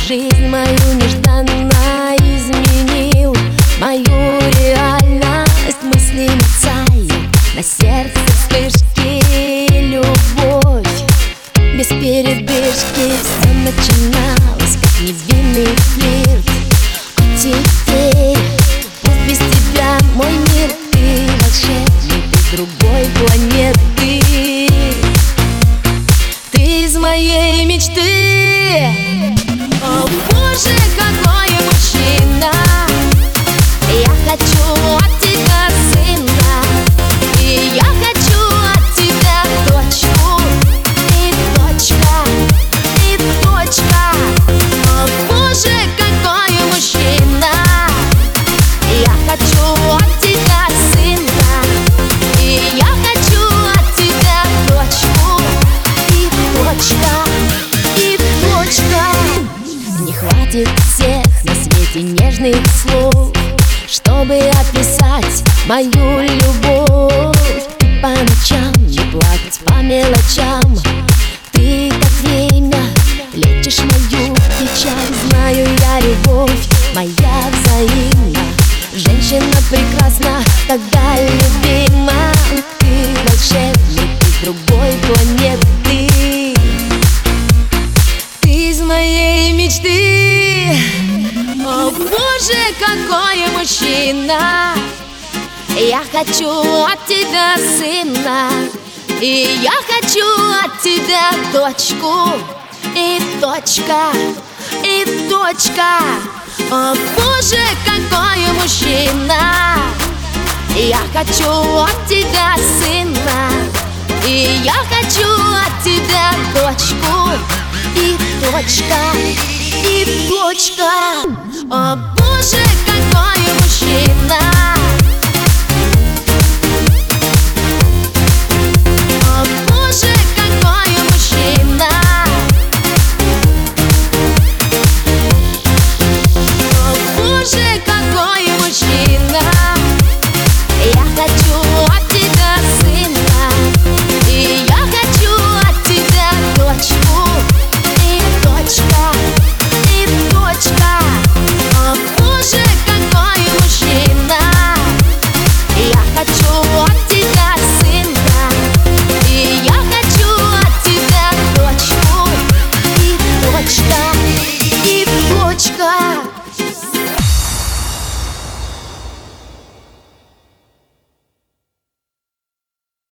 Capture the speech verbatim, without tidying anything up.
жизнь мою нежданно изменил, мою реальность мысли мерцает, на сердце вспышки любовь. Без передышки все начиналось, как невинный флирт. А теперь пусть без тебя мой мир, ты волшебный, ты с другой планеты. Ты из моей мечты. О боже, какой мужчина! Я хочу от тебя сына, и я хочу от тебя дочку. И точка, и точка. О боже, какой мужчина! Я хочу от тебя сына, и я хочу от тебя дочку. И точка, и точка. Не хватит всех на свете нежных слов, чтобы описать мою любовь. Ты по ночам не плакать по мелочам, ты как время лечишь мою печаль. Знаю я, любовь моя взаимна, женщина прекрасна, когда любима. Ты волшебный, ты с другой планеты. Ты из моей мечты. О боже, какой мужчина! Я хочу от тебя сына, и я хочу от тебя дочку. И точка, и точка. О боже, какой мужчина! Я хочу от тебя сына, и я хочу от тебя дочку. И точка, и точка. О боже, какой мужчина! О боже, какой мужчина! О боже, какой мужчина! Я хочу от тебя сына, и я хочу от тебя дочку. И точка, и точка. О боже, какой мужчина! Я хочу от тебя сына, и я хочу от тебя дочку. И точка, и точка.